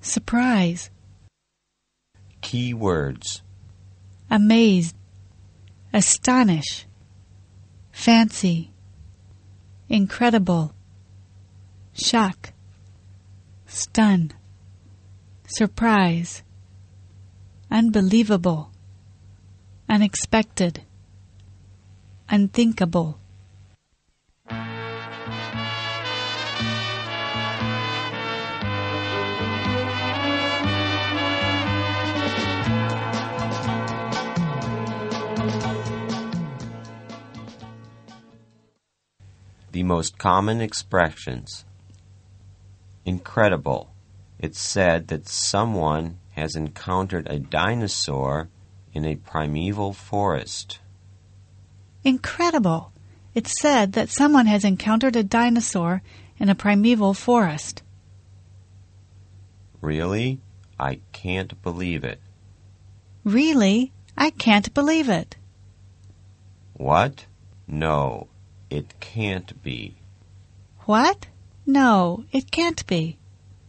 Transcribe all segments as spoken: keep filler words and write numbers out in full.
surprise. Key words: Amazed, astonish, fancy, incredible, shock, stun, surprise, unbelievable, unexpected, unthinkable. The most common expressions. Incredible. It's said that someone has encountered a dinosaur in a primeval forest. Incredible. It's said that someone has encountered a dinosaur in a primeval forest. Really? I can't believe it. Really? I can't believe it. What? No, it can't be. What? No, it can't be.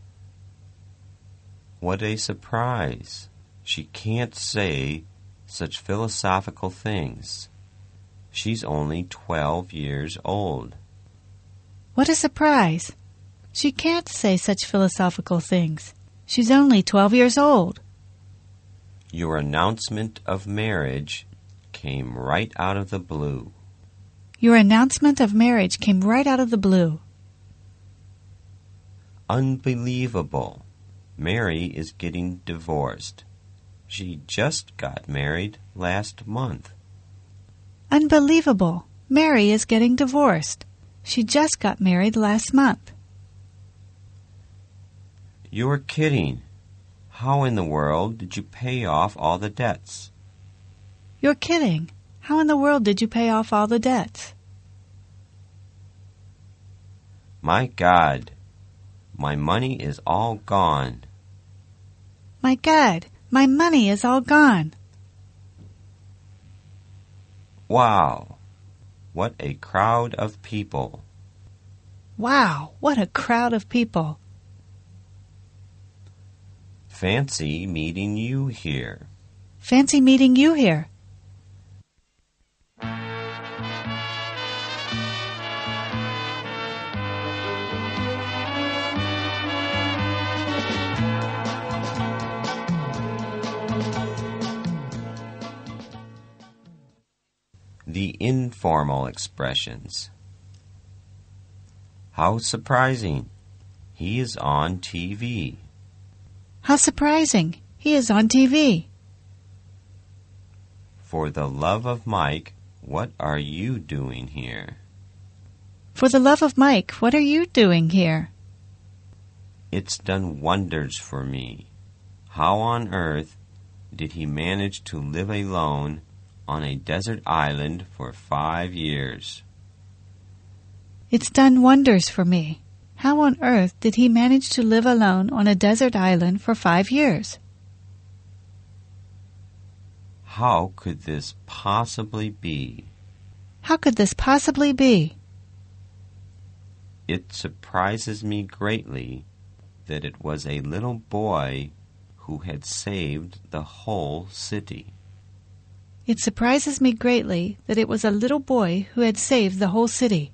What a surprise. She can't say such philosophical things. She's only twelve years old. What a surprise. She can't say such philosophical things. She's only twelve years old. Your announcement of marriage came right out of the blue. Your announcement of marriage came right out of the blue. Unbelievable. Mary is getting divorced. She just got married last month. Unbelievable. Mary is getting divorced. She just got married last month. You're kidding. How in the world did you pay off all the debts? You're kidding. How in the world did you pay off all the debts? My God, my money is all gone. My God, my money is all gone. Wow, what a crowd of people. Wow, what a crowd of people. Fancy meeting you here. Fancy meeting you here. The informal expressions. How surprising. He is on T V. How surprising. He is on T V. For the love of Mike, what are you doing here? For the love of Mike, what are you doing here? It's done wonders for me. How on earth did he manage to live alone on a desert island for five years? It's done wonders for me. How on earth did he manage to live alone on a desert island for five years? How could this possibly be? How could this possibly be? It surprises me greatly that it was a little boy who had saved the whole city. It surprises me greatly that it was a little boy who had saved the whole city.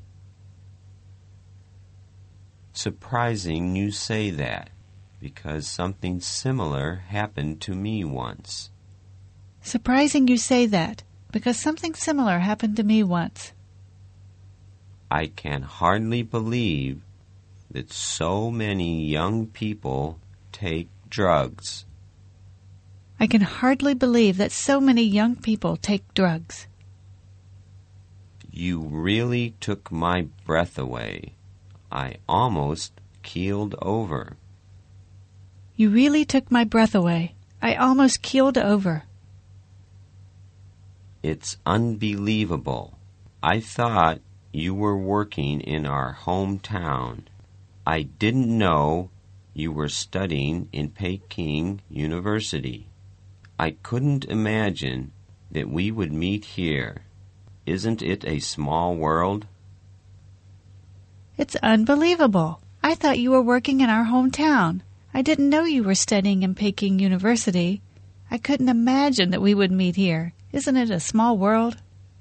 Surprising you say that, because something similar happened to me once. Surprising you say that, because something similar happened to me once. I can hardly believe that so many young people take drugs. I can hardly believe that so many young people take drugs. You really took my breath away. I almost keeled over. You really took my breath away. I almost keeled over. It's unbelievable. I thought you were working in our hometown. I didn't know you were studying in Peking University. I couldn't imagine that we would meet here. Isn't it a small world? It's unbelievable. I thought you were working in our hometown. I didn't know you were studying in Peking University. I couldn't imagine that we would meet here. Isn't it a small world?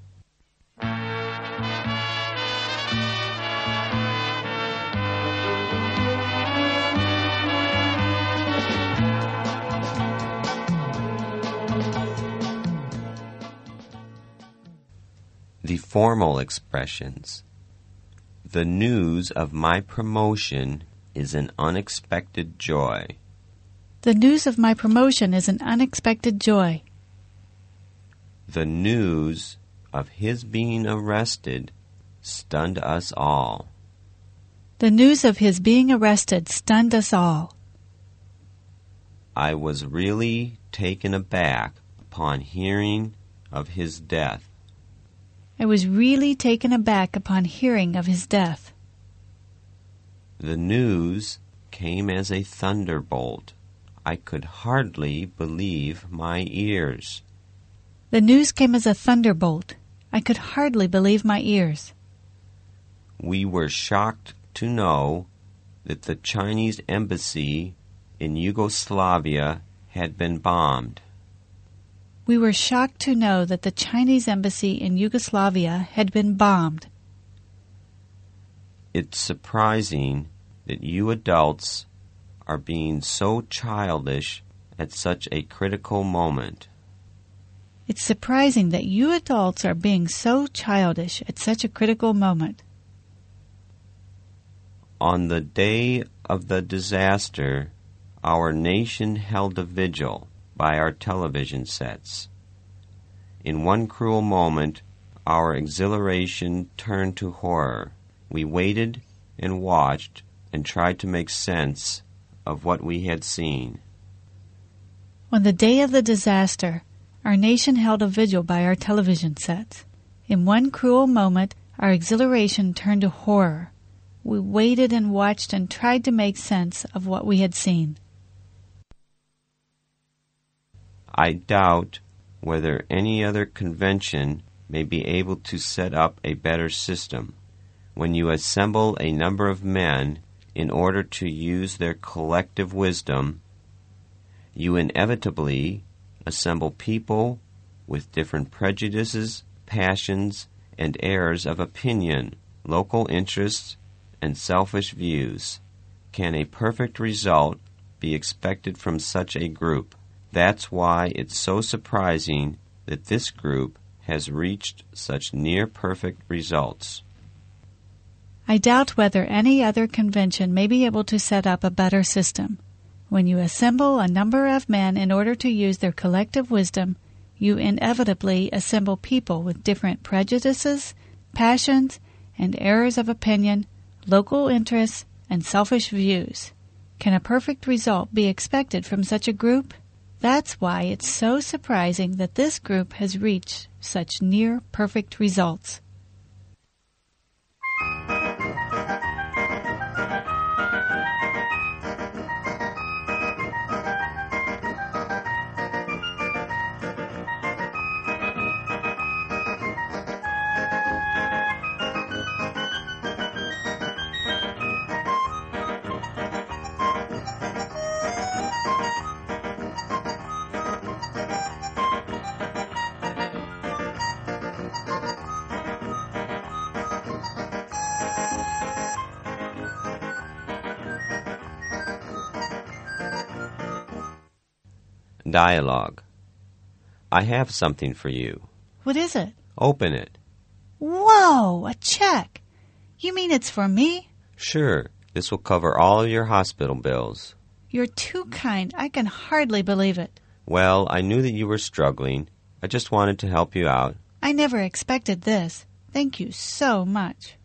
The formal expressions. The news of my promotion is an unexpected joy. The news of my promotion is an unexpected joy. The news of his being arrested stunned us all. The news of his being arrested stunned us all. I was really taken aback upon hearing of his death. I was really taken aback upon hearing of his death. The news came as a thunderbolt. I could hardly believe my ears. The news came as a thunderbolt. I could hardly believe my ears. We were shocked to know that the Chinese embassy in Yugoslavia had been bombed. We were shocked to know that the Chinese embassy in Yugoslavia had been bombed. It's surprising that you adults are being so childish at such a critical moment. It's surprising that you adults are being so childish at such a critical moment. On the day of the disaster, our nation held a vigil by our television sets. In one cruel moment, our exhilaration turned to horror. We waited and watched and tried to make sense of what we had seen. On the day of the disaster, our nation held a vigil by our television sets. In one cruel moment, our exhilaration turned to horror. We waited and watched and tried to make sense of what we had seen. I doubt whether any other convention may be able to set up a better system. When you assemble a number of men in order to use their collective wisdom, you inevitably assemble people with different prejudices, passions, and errors of opinion, local interests, and selfish views. Can a perfect result be expected from such a group? That's why it's so surprising that this group has reached such near-perfect results. I doubt whether any other convention may be able to set up a better system. When you assemble a number of men in order to use their collective wisdom, you inevitably assemble people with different prejudices, passions, and errors of opinion, local interests, and selfish views. Can a perfect result be expected from such a group? That's why it's so surprising that this group has reached such near-perfect results. Dialogue. I have something for you. What is it? Open it. Whoa, a check. You mean it's for me? Sure. This will cover all of your hospital bills. You're too kind. I can hardly believe it. Well, I knew that you were struggling. I just wanted to help you out. I never expected this. Thank you so much.